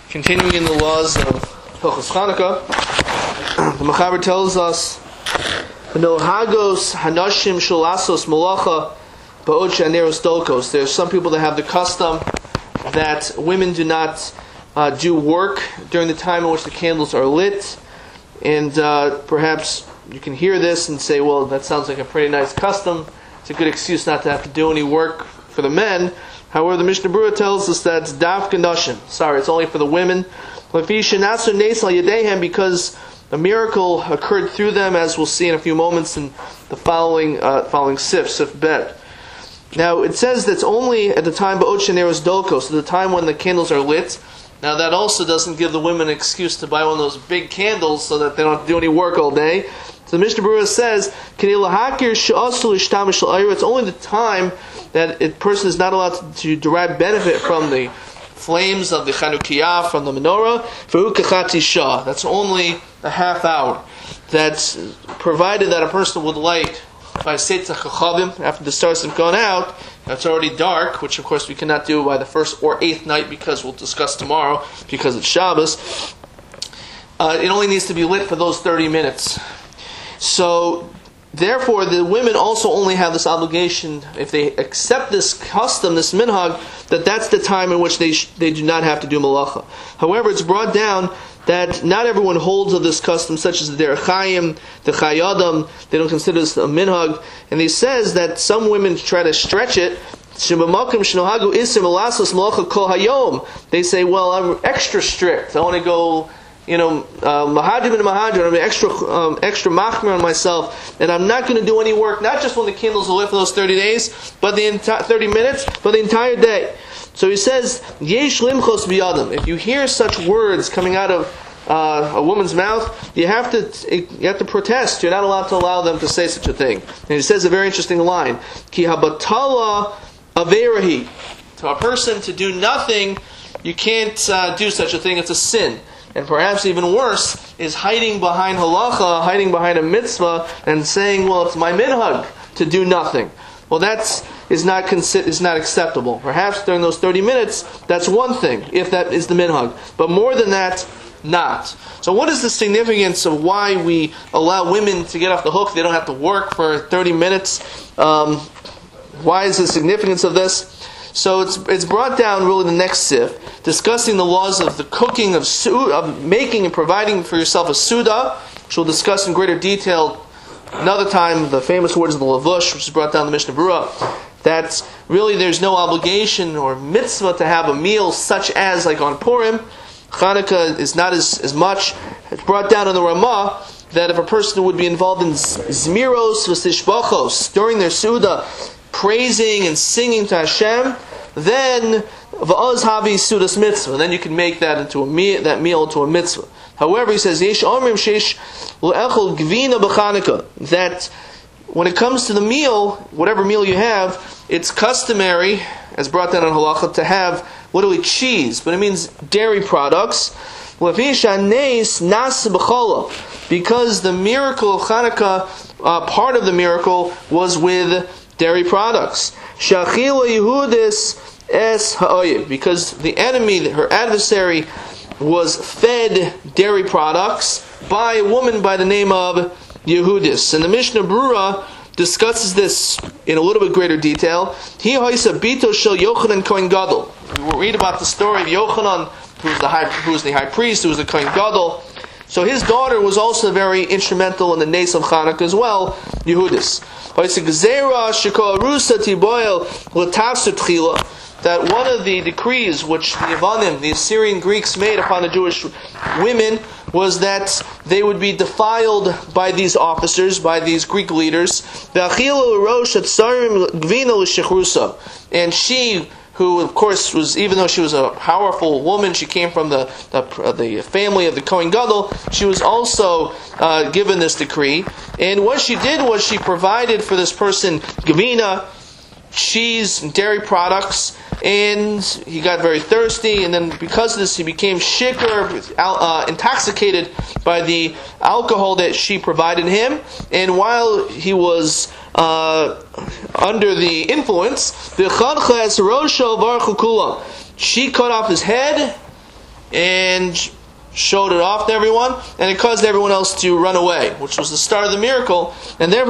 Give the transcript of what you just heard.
Continuing in the laws of Hilchos Chanukah, the Mechaber tells us, "V'nohagos hanashim shulasos malacha ba'od she'aneros dolkos." There's some people that have the custom that women do not do work during the time in which the candles are lit, and perhaps you can hear this and say, "Well, that sounds like a pretty nice custom. It's a good excuse not to have to do any work for the men." However, the Mishnah Berurah tells us that daf ganashim. Sorry, it's only for the women. Because a miracle occurred through them, as we'll see in a few moments in the following sif bet. Now, it says that's only at the time ba'od she'aneros dolkos, so the time when the candles are lit. Now, that also doesn't give the women an excuse to buy one of those big candles so that they don't have to do any work all day. So the Mishnah Berurah says, it's only the time that a person is not allowed to derive benefit from the flames of the Chanukiah, from the menorah. That's only a half hour. That's provided that a person would light by Seitz HaChavim after the stars have gone out. It's already dark, which of course we cannot do by the first or eighth night, because we'll discuss tomorrow, because it's Shabbos. It only needs to be lit for those 30 minutes. So, therefore, the women also only have this obligation, if they accept this custom, this minhag, that's the time in which they do not have to do malacha. However, it's brought down that not everyone holds of this custom, such as the Derech Chaim, the Chayadam. They don't consider this a minhag. And he says that some women try to stretch it. They say, well, I'm extra strict. I want to go, mahadrim and mahadrim. I'm extra machmir on myself, and I'm not going to do any work, not just when the candles are lit for those 30 days, but 30 minutes, but the entire day. So he says, yesh limchos biyadam. If you hear such words coming out of a woman's mouth, you have to protest. You're not allowed to allow them to say such a thing. And he says a very interesting line: Ki habatala averahi. To a person to do nothing, you can't do such a thing. It's a sin. And perhaps even worse is hiding behind halacha, hiding behind a mitzvah, and saying, "Well, it's my minhag to do nothing." Well, is not acceptable. Perhaps during those 30 minutes, that's one thing, if that is the minhag. But more than that, not. So what is the significance of why we allow women to get off the hook? They don't have to work for 30 minutes. Why is the significance of this? So it's brought down really the next sif, discussing the laws of the cooking, of making and providing for yourself a suda, which we'll discuss in greater detail another time, the famous words of the Lavush, which is brought down in the Mishnah Berurah, that really there's no obligation or mitzvah to have a meal such as like on Purim. Chanukah is not as much. It's brought down in the Ramah that if a person would be involved in zmiros v'tishbachos during their suda, praising and singing to Hashem, then v'oz havi sudas mitzvah. Then you can make that into that meal into a mitzvah. However, he says yesh omrim sheish le'echol gvina b'Chanukah, that when it comes to the meal, whatever meal you have, it's customary, as brought down in halacha, to have literally cheese, but it means dairy products. Because the miracle of Chanukah, part of the miracle was with dairy products. Because the enemy, her adversary, was fed dairy products by a woman by the name of Yehudis. And the Mishnah Berurah discusses this in a little bit greater detail. We read about the story of Yochanan, who was the high priest, who was the Kohen Gadol. So his daughter was also very instrumental in the Nes of Chanukah as well, Yehudis. That one of the decrees which the Yavanim, the Assyrian Greeks, made upon the Jewish women was that they would be defiled by these officers, by these Greek leaders. And she, who of course was, even though she was a powerful woman, she came from the family of the Kohen Gadol, she was also given this decree. And what she did was she provided for this person gvina, cheese, and dairy products, and he got very thirsty, and then because of this he became shikar, intoxicated by the alcohol that she provided him, and while he was under the influence, she cut off his head and showed it off to everyone, and it caused everyone else to run away, which was the start of the miracle. And therefore